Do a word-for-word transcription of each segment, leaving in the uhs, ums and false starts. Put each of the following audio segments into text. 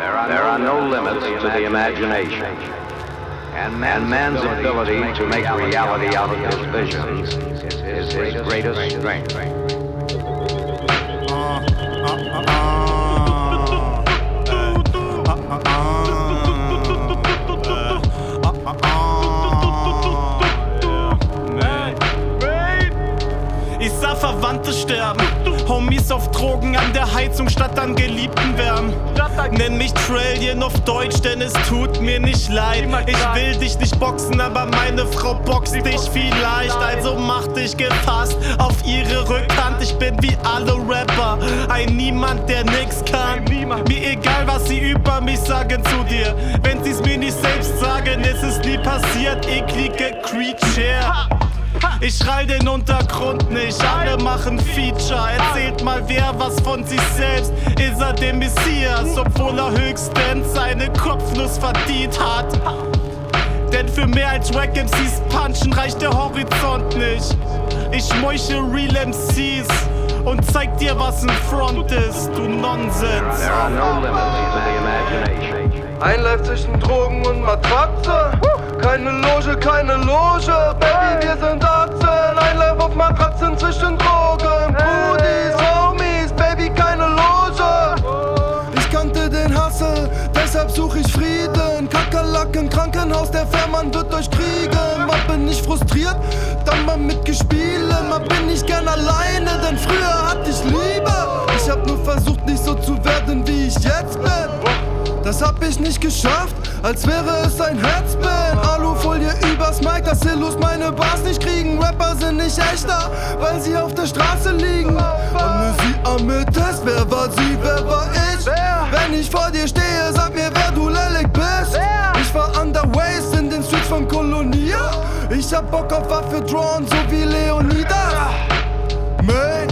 There are no limits to the imagination. And man's ability to make reality out of his visions is his greatest strength. Ich sah Verwandte sterben, Homies auf Drogen an der Heizung statt an Geliebten wärmen. Nenn mich Trillion auf Deutsch, denn es tut mir nicht leid. Ich will dich nicht boxen, aber meine Frau boxt dich vielleicht. Also mach dich gefasst auf ihre Rückhand. Ich bin wie alle Rapper, ein Niemand, der nix kann. Mir egal, was sie über mich sagen zu dir. Wenn sie's mir nicht selbst sagen, ist es nie passiert. Eklige Creature. Ich schrei den Untergrund nicht, alle machen Feature. Erzählt mal wer was von sich selbst, ist er der Messias, obwohl er höchstens seine Kopfnuss verdient hat. Denn für mehr als Wack M Cs punchen reicht der Horizont nicht. Ich meuche Real M Cs und zeig dir was ein Front ist, du Nonsens. There are no limits to the imagination. Ein Life zwischen Drogen und Matratze. Keine Loge, keine Loge, Baby, wir sind Atzen. Ein Life auf Matratzen zwischen Drogen. Brudis, Homies, Baby, keine Loge. Ich kannte den Hassel, deshalb such ich Frieden. Kakerlaken, Krankenhaus, der Fährmann wird euch kriegen. Man bin ich frustriert, dann mal mitgespielt. Man bin ich gern alleine, denn früher hatte ich Liebe. Ich hab nur versucht, nicht so zu werden, wie ich jetzt bin. Das hab ich nicht geschafft, als wäre es ein Headspin. Alufolie übers Mic, dass Illus meine Bars nicht kriegen. Rapper sind nicht echter, weil sie auf der Straße liegen. Amnesie Amethyst, wer war sie, wer war ich? Wenn ich vor dir stehe, sag mir, wer du lellig bist. Ich war underways in den Streets von Kolonia. Ich hab Bock auf Waffe drawn, so wie Leonidas. May.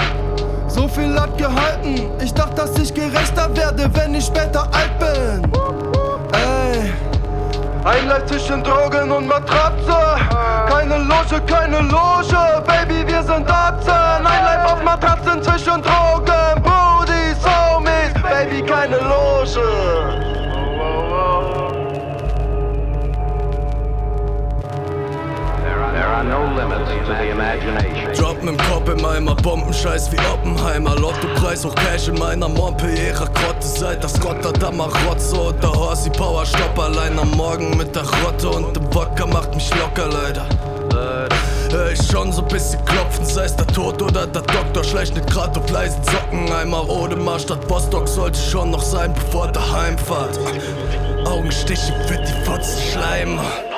So viel hat gehalten, ich dachte, dass ich gerechter werde, wenn ich später alt bin. Ey. Ein Life zwischen Drogen und Matratze. Keine Loge, keine Loge, Baby, wir sind Atzen. Ein Life auf Matratzen zwischen Drogen. Brudis, Homies, Baby, keine Loge. There are no limits to the imagination. Droppen im Kopf im Eimer, Bombenscheiß wie Oppenheimer. Lottopreis hoch Cash in meiner Montpellierer Grotte. Seit das Rotterdam Marotzo und der Horsey Power Stopp. Allein am Morgen mit der Rotte und dem Wodka macht mich locker, leider. Hör ich schon so bisschen klopfen, sei's der Tod oder der Doktor. Schleich nicht grad auf leisen Socken. Einmal Odemar statt Bostock sollte schon noch sein, bevor der Heimfahrt. Augenstiche für die Fotzen Schleimer.